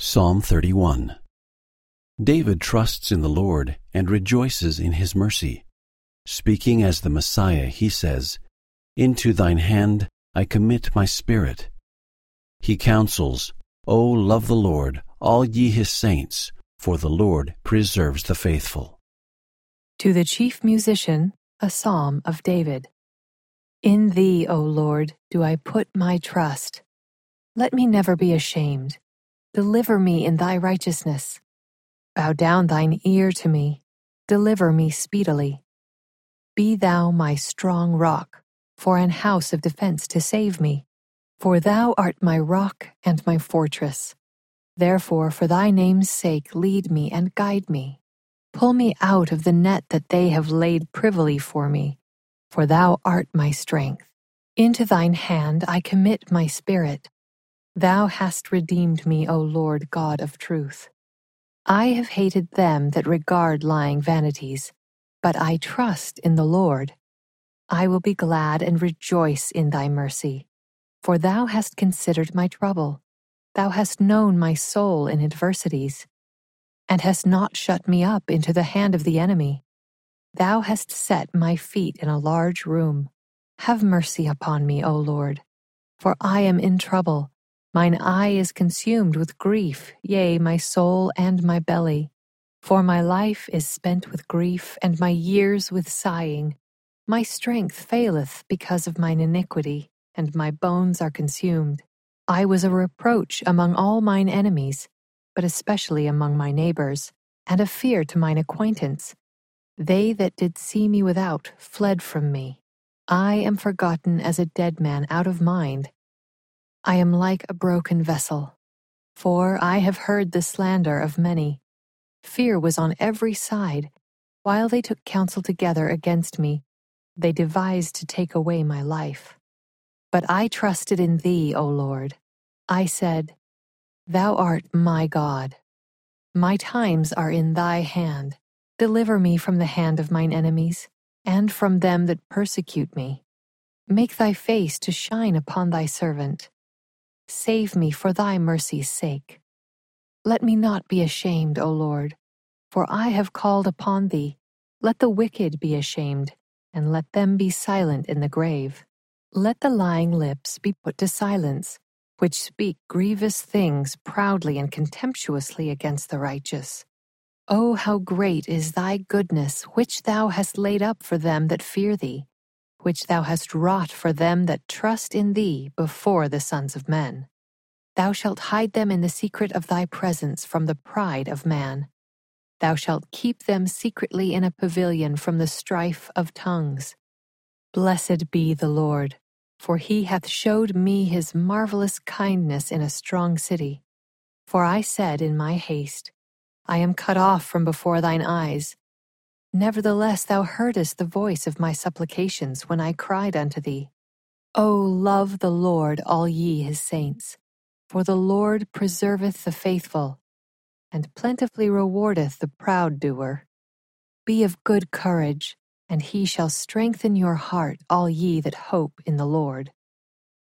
Psalm 31. David trusts in the Lord and rejoices in his mercy. Speaking as the Messiah, he says, "Into thine hand I commit my spirit." He counsels, "O love the Lord, all ye his saints, for the Lord preserves the faithful." To the chief musician, a psalm of David. In thee, O Lord, do I put my trust. Let me never be ashamed. Deliver me in thy righteousness. Bow down thine ear to me. Deliver me speedily. Be thou my strong rock, for an house of defense to save me. For thou art my rock and my fortress. Therefore, for thy name's sake, lead me and guide me. Pull me out of the net that they have laid privily for me, for thou art my strength. Into thine hand I commit my spirit. Thou hast redeemed me, O Lord God of truth. I have hated them that regard lying vanities, but I trust in the Lord. I will be glad and rejoice in thy mercy, for thou hast considered my trouble. Thou hast known my soul in adversities, and hast not shut me up into the hand of the enemy. Thou hast set my feet in a large room. Have mercy upon me, O Lord, for I am in trouble. Mine eye is consumed with grief, yea, my soul and my belly. For my life is spent with grief, and my years with sighing. My strength faileth because of mine iniquity, and my bones are consumed. I was a reproach among all mine enemies, but especially among my neighbors, and a fear to mine acquaintance. They that did see me without fled from me. I am forgotten as a dead man out of mind. I am like a broken vessel, for I have heard the slander of many. Fear was on every side. While they took counsel together against me, they devised to take away my life. But I trusted in thee, O Lord. I said, Thou art my God. My times are in thy hand. Deliver me from the hand of mine enemies, and from them that persecute me. Make thy face to shine upon thy servant. Save me for thy mercy's sake. Let me not be ashamed, O Lord, for I have called upon thee. Let the wicked be ashamed, and let them be silent in the grave. Let the lying lips be put to silence, which speak grievous things proudly and contemptuously against the righteous. O how great is thy goodness, which thou hast laid up for them that fear thee, which thou hast wrought for them that trust in thee before the sons of men. Thou shalt hide them in the secret of thy presence from the pride of man. Thou shalt keep them secretly in a pavilion from the strife of tongues. Blessed be the Lord, for he hath showed me his marvelous kindness in a strong city. For I said in my haste, I am cut off from before thine eyes. Nevertheless thou heardest the voice of my supplications when I cried unto thee. O love the Lord, all ye his saints, for the Lord preserveth the faithful, and plentifully rewardeth the proud doer. Be of good courage, and he shall strengthen your heart, all ye that hope in the Lord.